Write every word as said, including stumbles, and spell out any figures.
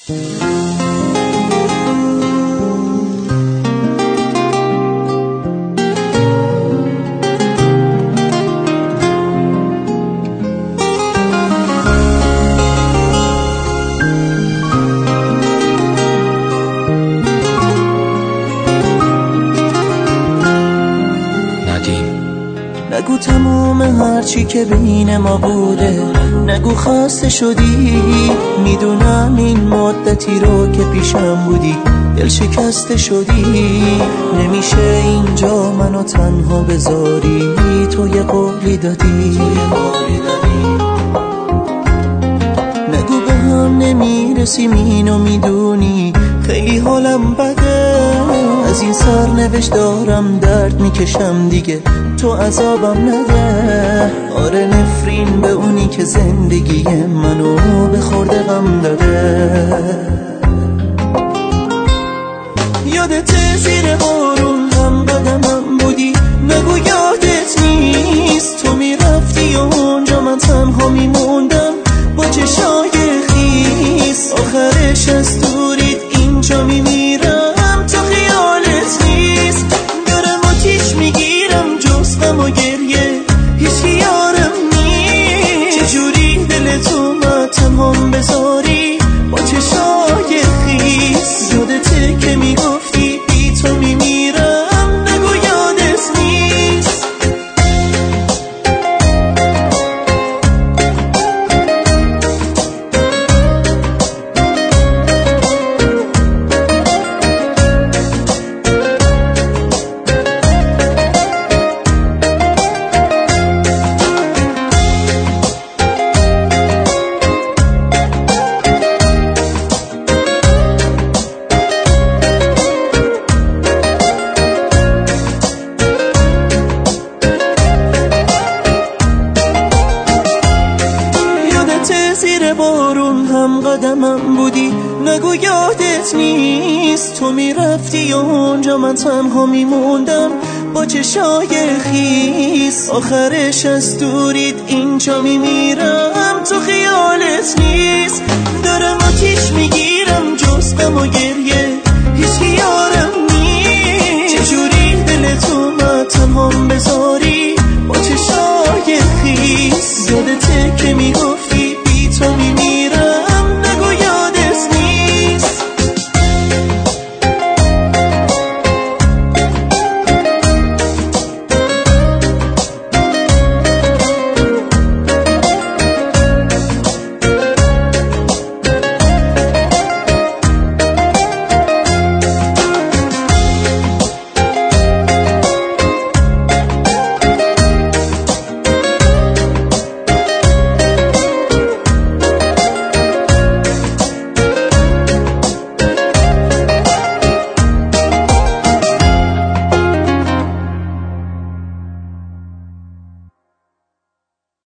نگو تموم هرچی که بین ما بوده، نگو خسته شدی. میدونم این مدتی رو که پیشم بودی دل شکسته شدی. نمیشه اینجا منو تنها بذاری، تو یه قولی دادی. نگو به هم نمیرسیم اینو میدونی، خیلی حالم بده. از این سرنوشت دارم درد میکشم دیگه، تو عذابم نده. آره نفرین به اونی که زندگی منو به خورده غم داده. یادت زیر بارون هم قدمم بودی، نگو یادت نیست. تو میرفتی و اونجا من تنها میموندم با چشای خیس. آخرش از دورید اینجا میمیرم، تو خیالت نیست. دارم آتیش میگیرم جز غم و گریه، هیچ یارم نیست. چجوری دل تو من تنهام بذاری با چشای خیس. یادته که میگفتی بی تو میمیرم، نگو یادت نیست. زیر بارون هم قدمم بودی، نگو یادت نیست. تو میرفتی و اونجا من تنها میموندم با چشای خیس. آخرش از دورید اینجا میمیرم، تو خیالت نیست. دارم آتیش میگیرم جز غم و